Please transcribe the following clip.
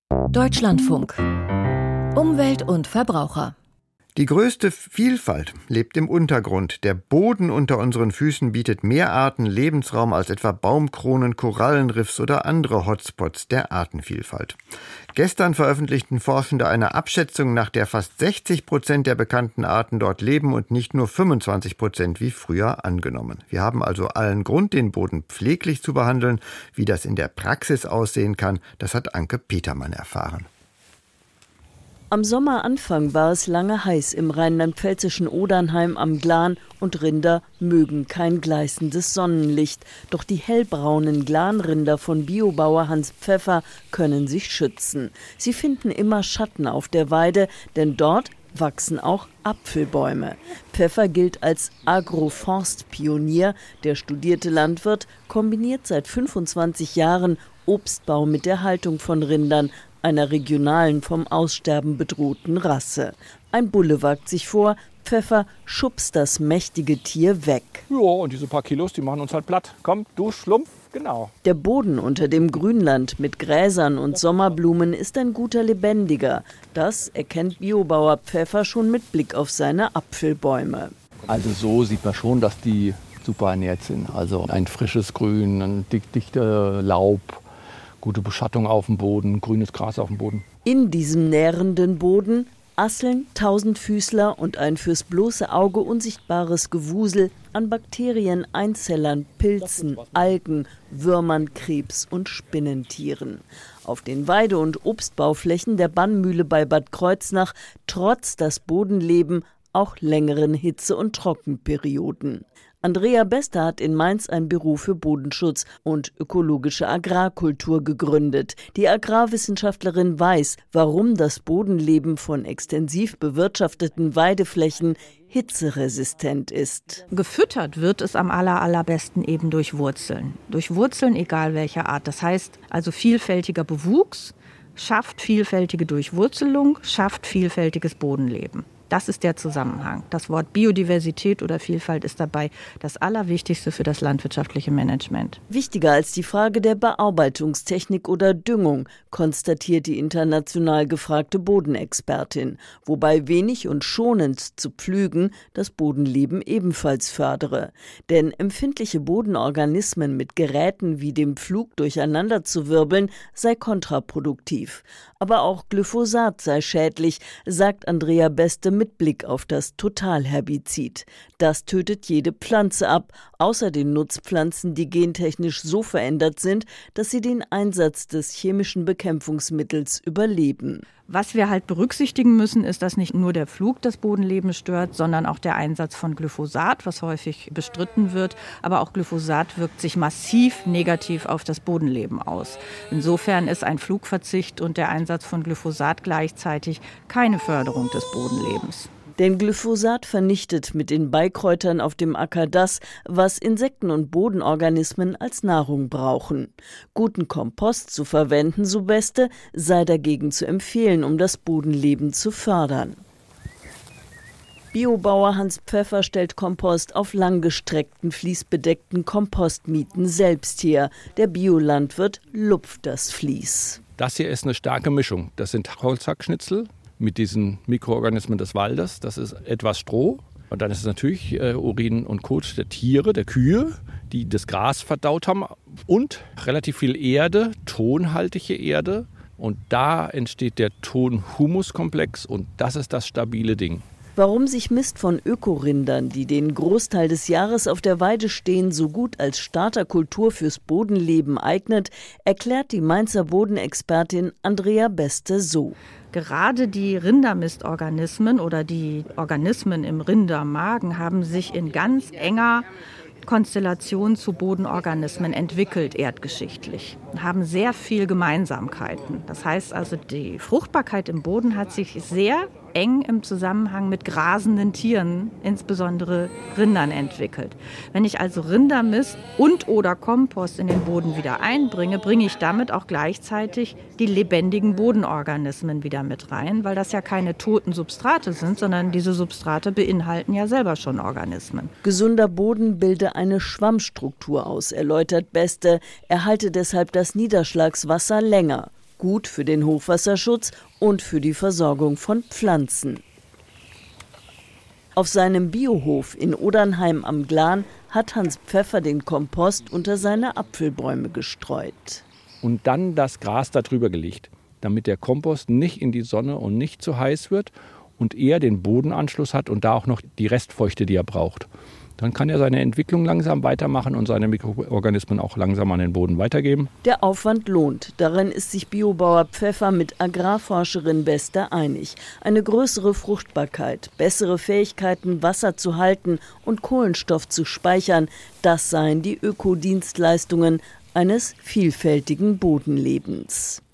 Deutschlandfunk. Umwelt und Verbraucher. Die größte Vielfalt lebt im Untergrund. Der Boden unter unseren Füßen bietet mehr Arten Lebensraum als etwa Baumkronen, Korallenriffs oder andere Hotspots der Artenvielfalt. Gestern veröffentlichten Forschende eine Abschätzung, nach der fast 60% der bekannten Arten dort leben und nicht nur 25% wie früher angenommen. Wir haben also allen Grund, den Boden pfleglich zu behandeln. Wie das in der Praxis aussehen kann, das hat Anke Petermann erfahren. Am Sommeranfang war es lange heiß im rheinland-pfälzischen Odernheim am Glan und Rinder mögen kein gleißendes Sonnenlicht. Doch die hellbraunen Glanrinder von Biobauer Hans Pfeffer können sich schützen. Sie finden immer Schatten auf der Weide, denn dort wachsen auch Apfelbäume. Pfeffer gilt als Agroforstpionier. Der studierte Landwirt kombiniert seit 25 Jahren Obstbau mit der Haltung von Rindern, einer regionalen, vom Aussterben bedrohten Rasse. Ein Bulle wagt sich vor, Pfeffer schubst das mächtige Tier weg. Ja, und diese paar Kilos, die machen uns halt platt. Komm, du Schlumpf, genau. Der Boden unter dem Grünland mit Gräsern und Sommerblumen ist ein guter Lebendiger. Das erkennt Biobauer Pfeffer schon mit Blick auf seine Apfelbäume. Also so sieht man schon, dass die super ernährt sind. Also ein frisches Grün, ein dichte Laub, gute Beschattung auf dem Boden, grünes Gras auf dem Boden. In diesem nährenden Boden Asseln, Tausendfüßler und ein fürs bloße Auge unsichtbares Gewusel an Bakterien, Einzellern, Pilzen, Algen, Würmern, Krebs und Spinnentieren. Auf den Weide- und Obstbauflächen der Bannmühle bei Bad Kreuznach trotzt das Bodenleben auch längeren Hitze- und Trockenperioden. Andrea Beste hat in Mainz ein Büro für Bodenschutz und ökologische Agrarkultur gegründet. Die Agrarwissenschaftlerin weiß, warum das Bodenleben von extensiv bewirtschafteten Weideflächen hitzeresistent ist. Gefüttert wird es am allerbesten eben durch Wurzeln. Durch Wurzeln, egal welcher Art. Das heißt also vielfältiger Bewuchs schafft vielfältige Durchwurzelung, schafft vielfältiges Bodenleben. Das ist der Zusammenhang. Das Wort Biodiversität oder Vielfalt ist dabei das Allerwichtigste für das landwirtschaftliche Management. Wichtiger als die Frage der Bearbeitungstechnik oder Düngung, konstatiert die international gefragte Bodenexpertin, wobei wenig und schonend zu pflügen das Bodenleben ebenfalls fördere. Denn empfindliche Bodenorganismen mit Geräten wie dem Pflug durcheinander zu wirbeln, sei kontraproduktiv. Aber auch Glyphosat sei schädlich, sagt Andrea Beste mit Blick auf das Totalherbizid. Das tötet jede Pflanze ab, außer den Nutzpflanzen, die gentechnisch so verändert sind, dass sie den Einsatz des chemischen Bekämpfungsmittels überleben. Was wir halt berücksichtigen müssen, ist, dass nicht nur der Flug das Bodenleben stört, sondern auch der Einsatz von Glyphosat, was häufig bestritten wird. Aber auch Glyphosat wirkt sich massiv negativ auf das Bodenleben aus. Insofern ist ein Flugverzicht und der Einsatz von Glyphosat gleichzeitig keine Förderung des Bodenlebens. Denn Glyphosat vernichtet mit den Beikräutern auf dem Acker das, was Insekten und Bodenorganismen als Nahrung brauchen. Guten Kompost zu verwenden, so Beste, sei dagegen zu empfehlen, um das Bodenleben zu fördern. Biobauer Hans Pfeffer stellt Kompost auf langgestreckten, fließbedeckten Kompostmieten selbst her. Der Biolandwirt lupft das Vlies. Das hier ist eine starke Mischung. Das sind Holzhackschnitzel mit diesen Mikroorganismen des Waldes. Das ist etwas Stroh. Und dann ist es natürlich Urin und Kot der Tiere, der Kühe, die das Gras verdaut haben. Und relativ viel Erde, tonhaltige Erde. Und da entsteht der Ton-Humus-Komplex. Und das ist das stabile Ding. Warum sich Mist von Ökorindern, die den Großteil des Jahres auf der Weide stehen, so gut als Starterkultur fürs Bodenleben eignet, erklärt die Mainzer Bodenexpertin Andrea Beste so. Gerade die Rindermistorganismen oder die Organismen im Rindermagen haben sich in ganz enger Konstellation zu Bodenorganismen entwickelt, erdgeschichtlich, haben sehr viel Gemeinsamkeiten. Das heißt also, die Fruchtbarkeit im Boden hat sich sehr eng im Zusammenhang mit grasenden Tieren, insbesondere Rindern, entwickelt. Wenn ich also Rindermist und oder Kompost in den Boden wieder einbringe, bringe ich damit auch gleichzeitig die lebendigen Bodenorganismen wieder mit rein, weil das ja keine toten Substrate sind, sondern diese Substrate beinhalten ja selber schon Organismen. Gesunder Boden bilde eine Schwammstruktur aus, erläutert Beste, erhalte deshalb das Niederschlagswasser länger. gut für den Hochwasserschutz und für die Versorgung von Pflanzen. Auf seinem Biohof in Odernheim am Glan hat Hans Pfeffer den Kompost unter seine Apfelbäume gestreut. Und dann das Gras darüber gelegt, damit der Kompost nicht in die Sonne und nicht zu heiß wird und er den Bodenanschluss hat und da auch noch die Restfeuchte, die er braucht. Dann kann er seine Entwicklung langsam weitermachen und seine Mikroorganismen auch langsam an den Boden weitergeben. Der Aufwand lohnt. Darin ist sich Biobauer Pfeffer mit Agrarforscherin Bester einig. Eine größere Fruchtbarkeit, bessere Fähigkeiten, Wasser zu halten und Kohlenstoff zu speichern, das seien die Ökodienstleistungen eines vielfältigen Bodenlebens.